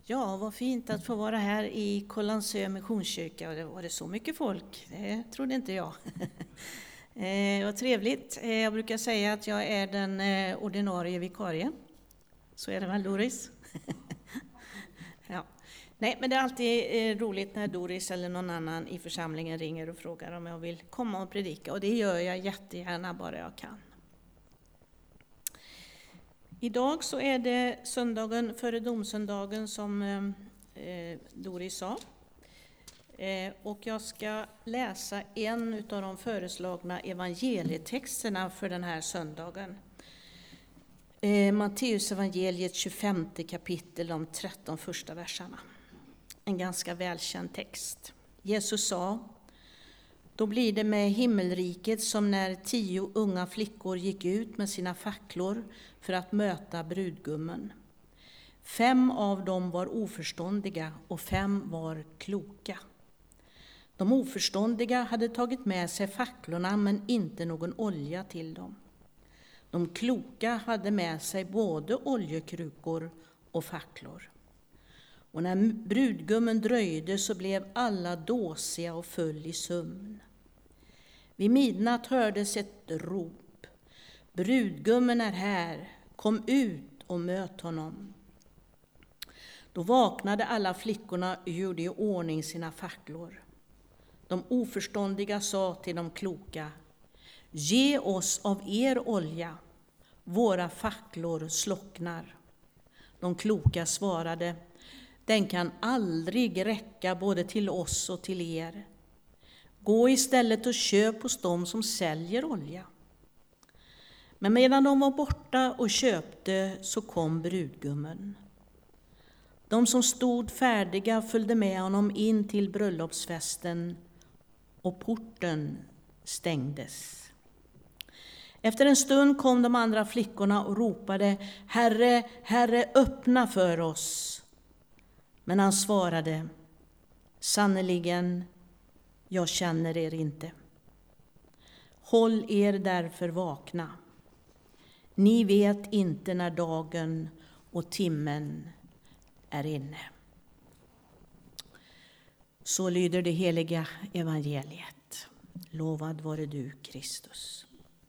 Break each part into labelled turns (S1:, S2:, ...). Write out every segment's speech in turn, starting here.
S1: Ja, vad fint att få vara här i Kållandsö missionskyrka. Och det var så mycket folk, det trodde inte jag. Vad trevligt. Jag brukar säga att jag är den ordinarie vikarie. Så är det väl, Doris? Ja. Nej, men det är alltid roligt när Doris eller någon annan i församlingen ringer och frågar om jag vill komma och predika. Och det gör jag jättegärna bara jag kan. Idag så är det söndagen före domsöndagen som Doris sa. Och jag ska läsa en av de föreslagna evangelietexterna för den här söndagen. Matteus evangeliet 25 kapitel, de 13 första verserna. En ganska välkänd text. Jesus sa: då blir det med himmelriket som när 10 unga flickor gick ut med sina facklor för att möta brudgummen. 5 av dem var oförståndiga och 5 var kloka. De oförståndiga hade tagit med sig facklorna men inte någon olja till dem. De kloka hade med sig både oljekrukor och facklor. Och när brudgummen dröjde så blev alla dåsiga och föll i sömn. Vid midnatt hördes ett rop: brudgummen är här, kom ut och möt honom. Då vaknade alla flickorna och gjorde i ordning sina facklor. De oförståndiga sa till de kloka: ge oss av er olja, våra facklor slocknar. De kloka svarade: den kan aldrig räcka både till oss och till er. Gå istället och köp hos dem som säljer olja. Men medan de var borta och köpte så kom brudgummen. De som stod färdiga följde med honom in till bröllopsfesten och porten stängdes. Efter en stund kom de andra flickorna och ropade: Herre, Herre, öppna för oss. Men han svarade: sannerligen, jag känner er inte. Håll er därför vakna. Ni vet inte när dagen och timmen är inne. Så lyder det heliga evangeliet. Lovad vare du, Kristus.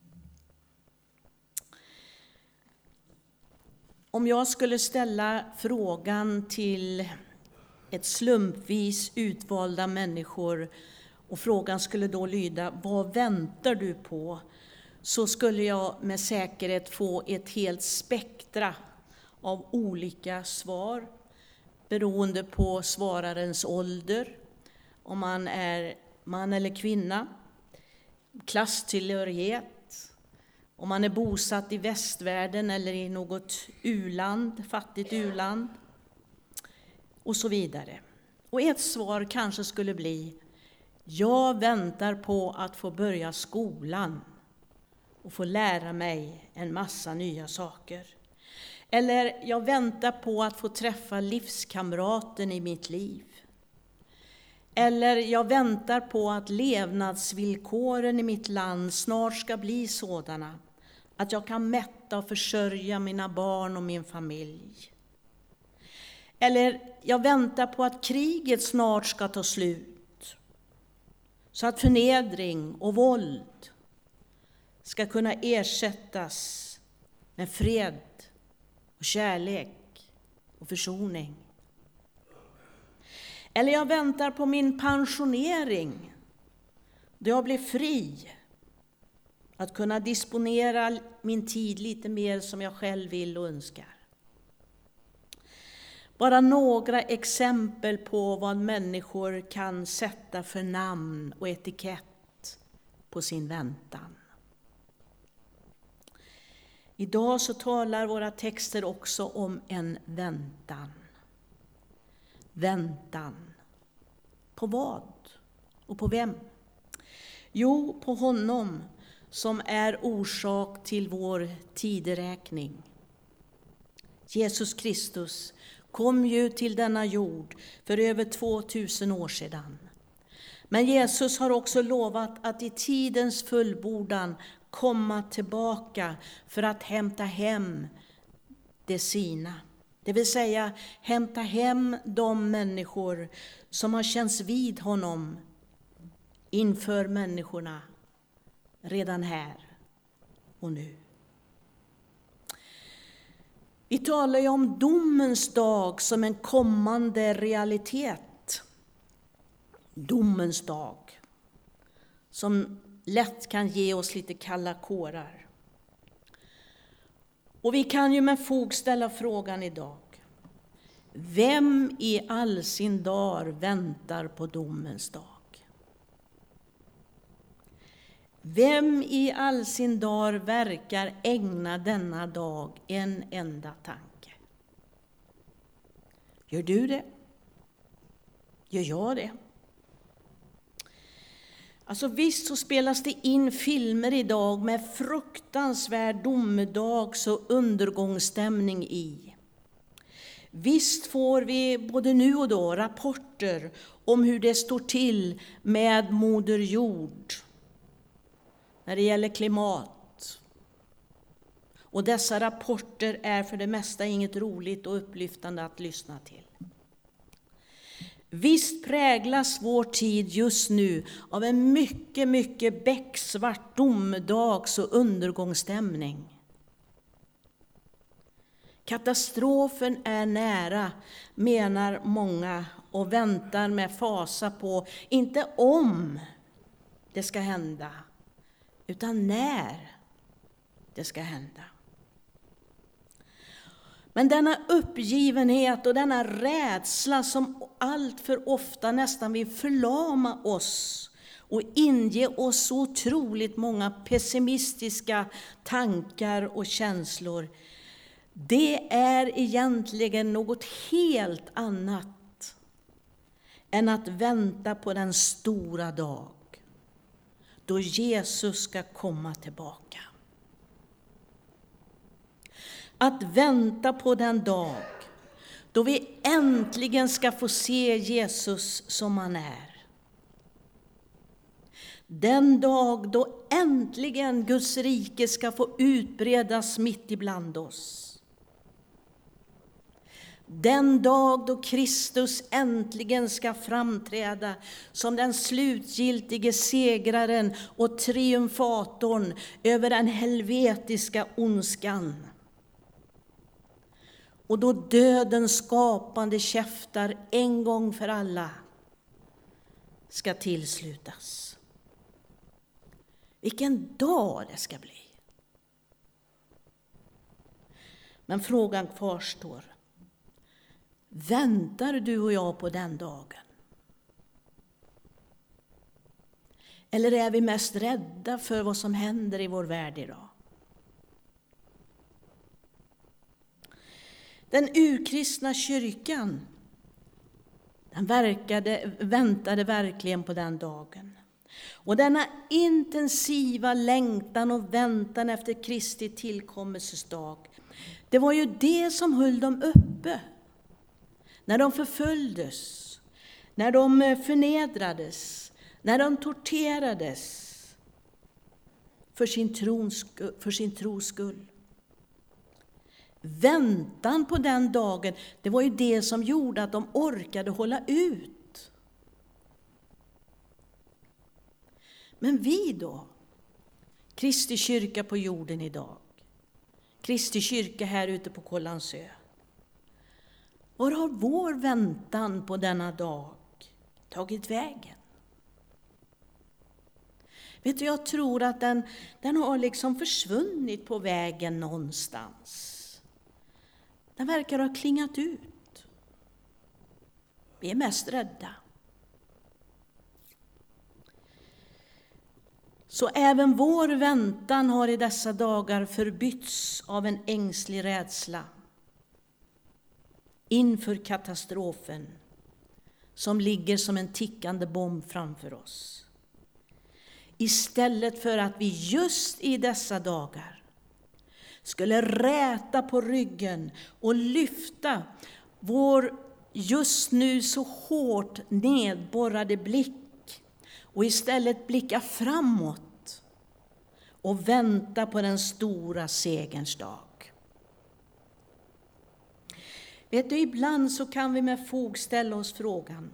S1: Om jag skulle ställa frågan till ett slumpvis utvalda människor och frågan skulle då lyda: vad väntar du på? Så skulle jag med säkerhet få ett helt spektra av olika svar beroende på svararens ålder, om man är man eller kvinna, klasstillhörighet, om man är bosatt i västvärlden eller i något u-land, fattigt u-land och så vidare. Och ett svar kanske skulle bli: jag väntar på att få börja skolan och få lära mig en massa nya saker. Eller jag väntar på att få träffa livskamraten i mitt liv. Eller jag väntar på att levnadsvillkoren i mitt land snart ska bli sådana att jag kan mätta och försörja mina barn och min familj. Eller jag väntar på att kriget snart ska ta slut, så att förnedring och våld ska kunna ersättas med fred och kärlek och försoning. Eller jag väntar på min pensionering, då jag blir fri att kunna disponera min tid lite mer som jag själv vill och önskar. Bara några exempel på vad människor kan sätta för namn och etikett på sin väntan. Idag så talar våra texter också om en väntan. Väntan. På vad? Och på vem? Jo, på honom som är orsak till vår tideräkning. Jesus Kristus kom ju till denna jord för över 2000 år sedan. Men Jesus har också lovat att i tidens fullbordan komma tillbaka för att hämta hem det sina. Det vill säga hämta hem de människor som har känts vid honom inför människorna redan här och nu. Vi talar ju om domens dag som en kommande realitet. Domens dag som lätt kan ge oss lite kalla kårar. Och vi kan ju med fog ställa frågan idag. Vem i all sin dar väntar på domens dag? Vem i all sin dar verkar ägna denna dag en enda tanke? Gör du det? Gör jag det? Alltså visst så spelas det in filmer idag med fruktansvärd domedags- och undergångsstämning i. Visst får vi både nu och då rapporter om hur det står till med Moder Jord när det gäller klimat. Och dessa rapporter är för det mesta inget roligt och upplyftande att lyssna till. Visst präglas vår tid just nu av en mycket becksvart domedags- och undergångsstämning. Katastrofen är nära, menar många, och väntar med fasa på, inte om det ska hända, utan när det ska hända. Men denna uppgivenhet och denna rädsla som allt för ofta nästan vill förlama oss och inge oss så otroligt många pessimistiska tankar och känslor, det är egentligen något helt annat än att vänta på den stora dag då Jesus ska komma tillbaka. Att vänta på den dag då vi äntligen ska få se Jesus som han är. Den dag då äntligen Guds rike ska få utbredas mitt ibland oss. Den dag då Kristus äntligen ska framträda som den slutgiltige segraren och triumfatorn över den helvetiska ondskan. Och då dödens skapande käftar en gång för alla ska tillslutas. Vilken dag det ska bli. Men frågan kvarstår. Väntar du och jag på den dagen? Eller är vi mest rädda för vad som händer i vår värld idag? Den urkristna kyrkan, den väntade verkligen på den dagen. Och denna intensiva längtan och väntan efter Kristi tillkommelses dag, det var ju det som höll dem uppe. När de förföljdes, när de förnedrades, när de torterades för sin tros skull. Väntan på den dagen, det var ju det som gjorde att de orkade hålla ut. Men vi då? Kristi kyrka på jorden idag. Kristi kyrka här ute på Kållandsö. Var har vår väntan på denna dag tagit vägen? Vet du, jag tror att den har liksom försvunnit på vägen någonstans. Den verkar ha klingat ut. Vi är mest rädda. Så även vår väntan har i dessa dagar förbytts av en ängslig rädsla inför katastrofen som ligger som en tickande bomb framför oss. Istället för att vi just i dessa dagar skulle räta på ryggen och lyfta vår just nu så hårt nedborrade blick och istället blicka framåt och vänta på den stora segerns dag. Vet du, ibland så kan vi med fog ställa oss frågan: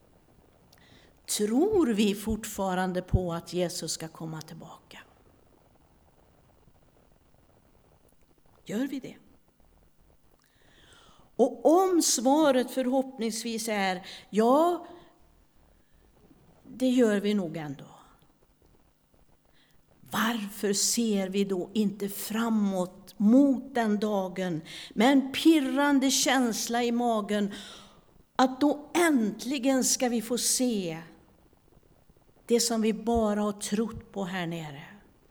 S1: tror vi fortfarande på att Jesus ska komma tillbaka? Gör vi det? Och om svaret förhoppningsvis är ja, det gör vi nog ändå. Varför ser vi då inte framåt mot den dagen med en pirrande känsla i magen att då äntligen ska vi få se det som vi bara har trott på här nere?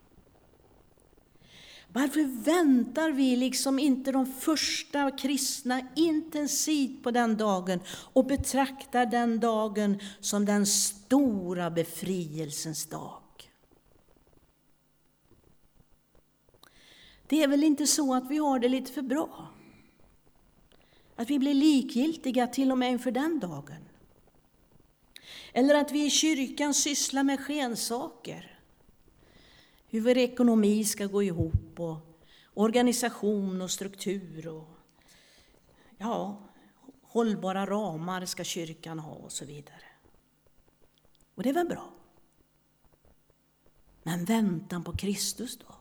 S1: Varför väntar vi liksom inte de första kristna intensivt på den dagen och betraktar den dagen som den stora befrielsens dag? Det är väl inte så att vi har det lite för bra? Att vi blir likgiltiga till och med inför den dagen? Eller att vi i kyrkan sysslar med skensaker? Hur vår ekonomi ska gå ihop och organisation och struktur och hållbara ramar ska kyrkan ha och så vidare. Och det är väl bra. Men väntan på Kristus då?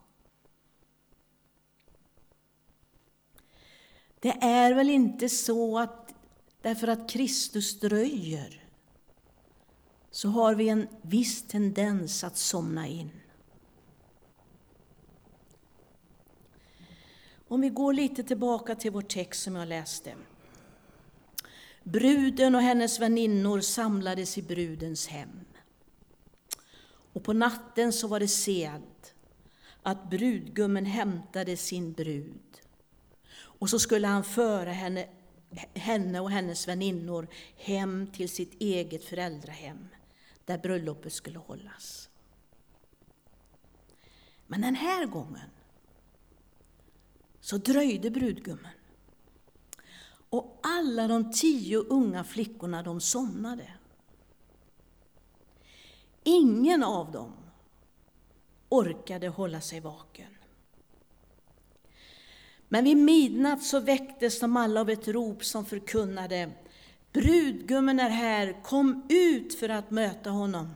S1: Det är väl inte så att därför att Kristus dröjer så har vi en viss tendens att somna in. Om vi går lite tillbaka till vår text som jag läste. Bruden och hennes väninnor samlades i brudens hem. Och på natten så var det sed att brudgummen hämtade sin brud. Och så skulle han föra henne och hennes väninnor hem till sitt eget föräldrahem, där bröllopet skulle hållas. Men den här gången så dröjde brudgummen. Och alla de 10 unga flickorna, de somnade. Ingen av dem orkade hålla sig vaken. Men vid midnatt så väcktes de alla av ett rop som förkunnade: brudgummen är här, kom ut för att möta honom.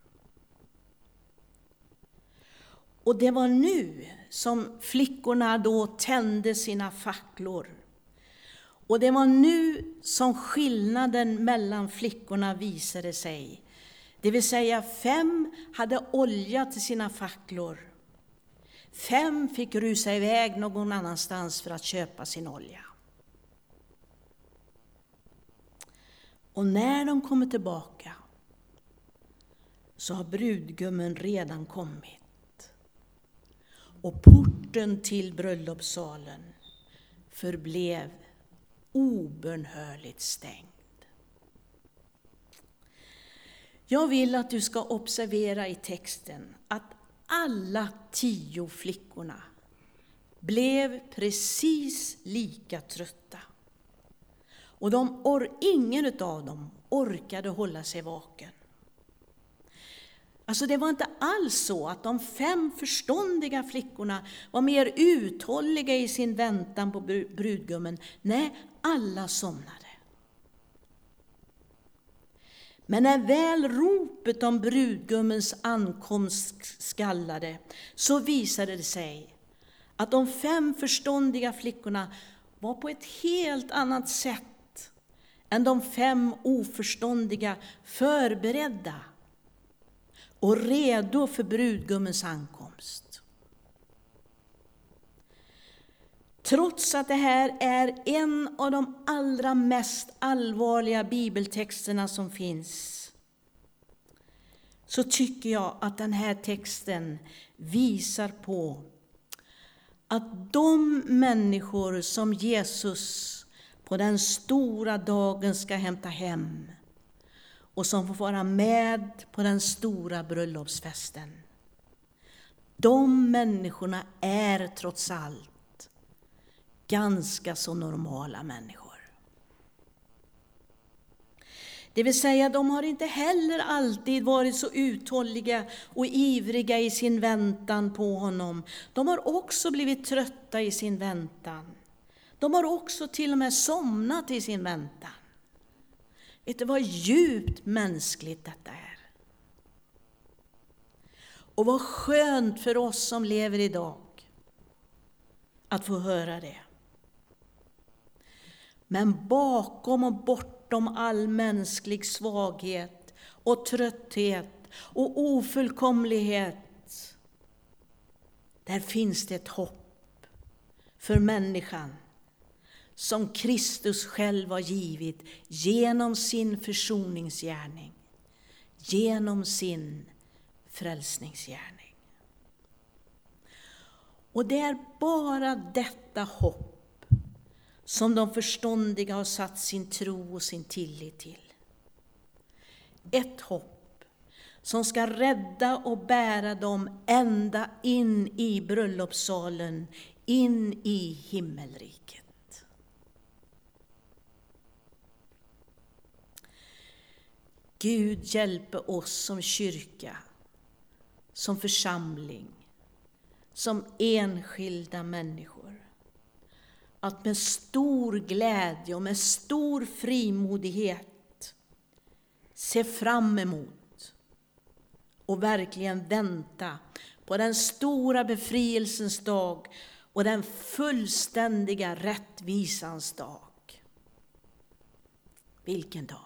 S1: Och det var nu som flickorna då tände sina facklor. Och det var nu som skillnaden mellan flickorna visade sig. Det vill säga 5 hade olja till sina facklor. 5 fick rusa iväg någon annanstans för att köpa sin olja. Och när de kommer tillbaka så har brudgummen redan kommit. Och porten till bröllopssalen förblev obönhörligt stängd. Jag vill att du ska observera i texten att alla 10 flickorna blev precis lika trötta. Och ingen av dem orkade hålla sig vaken. Alltså det var inte alls så att de 5 förståndiga flickorna var mer uthålliga i sin väntan på brudgummen. Nej, alla somnade. Men när väl ropet om brudgummens ankomst skallade så visade det sig att de 5 förståndiga flickorna var på ett helt annat sätt än de 5 oförståndiga förberedda och redo för brudgummens ankomst. Trots att det här är en av de allra mest allvarliga bibeltexterna som finns, så tycker jag att den här texten visar på att de människor som Jesus på den stora dagen ska hämta hem och som får vara med på den stora bröllopsfesten, de människorna är trots allt ganska så normala människor. Det vill säga, de har inte heller alltid varit så uthålliga och ivriga i sin väntan på honom. De har också blivit trötta i sin väntan. De har också till och med somnat i sin väntan. Vet du vad djupt mänskligt detta är? Och vad skönt för oss som lever idag att få höra det. Men bakom och bortom all mänsklig svaghet och trötthet och ofullkomlighet, där finns det ett hopp för människan som Kristus själv har givit genom sin försoningsgärning, genom sin frälsningsgärning. Och det är bara detta hopp som de förståndiga har satt sin tro och sin tillit till. Ett hopp som ska rädda och bära dem ända in i bröllopssalen, in i himmelriket. Gud hjälper oss som kyrka, som församling, som enskilda människor att med stor glädje och med stor frimodighet se fram emot och verkligen vänta på den stora befrielsens dag och den fullständiga rättvisans dag. Vilken dag!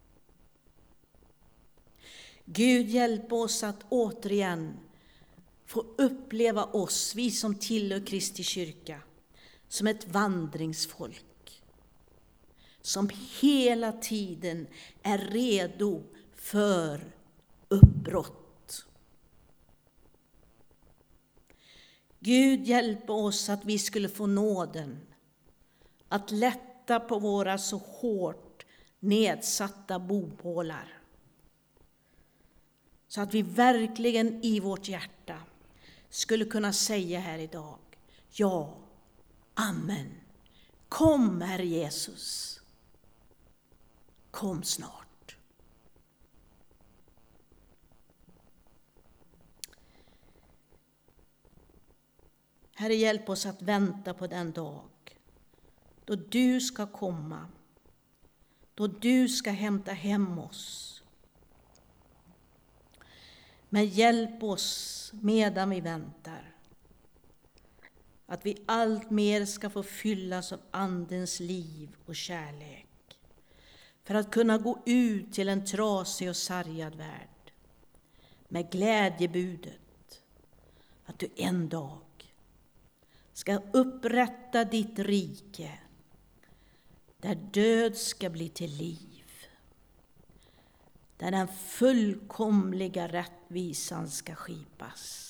S1: Gud hjälper oss att återigen få uppleva oss, vi som tillhör Kristi kyrka, som ett vandringsfolk som hela tiden är redo för uppbrott. Gud hjälper oss att vi skulle få nåden att lätta på våra så hårt nedsatta bopålar, så att vi verkligen i vårt hjärta skulle kunna säga här idag: ja, amen. Kom, Herre Jesus. Kom snart. Herre, hjälp oss att vänta på den dag då du ska komma, då du ska hämta hem oss. Men hjälp oss medan vi väntar, att vi allt mer ska få fyllas av Andens liv och kärlek, för att kunna gå ut till en trasig och sargad värld med glädjebudet att du en dag ska upprätta ditt rike, där död ska bli till liv, där den fullkomliga rättvisan ska skipas.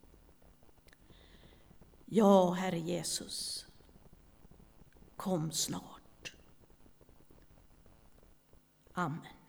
S1: Ja, Herre Jesus, kom snart. Amen.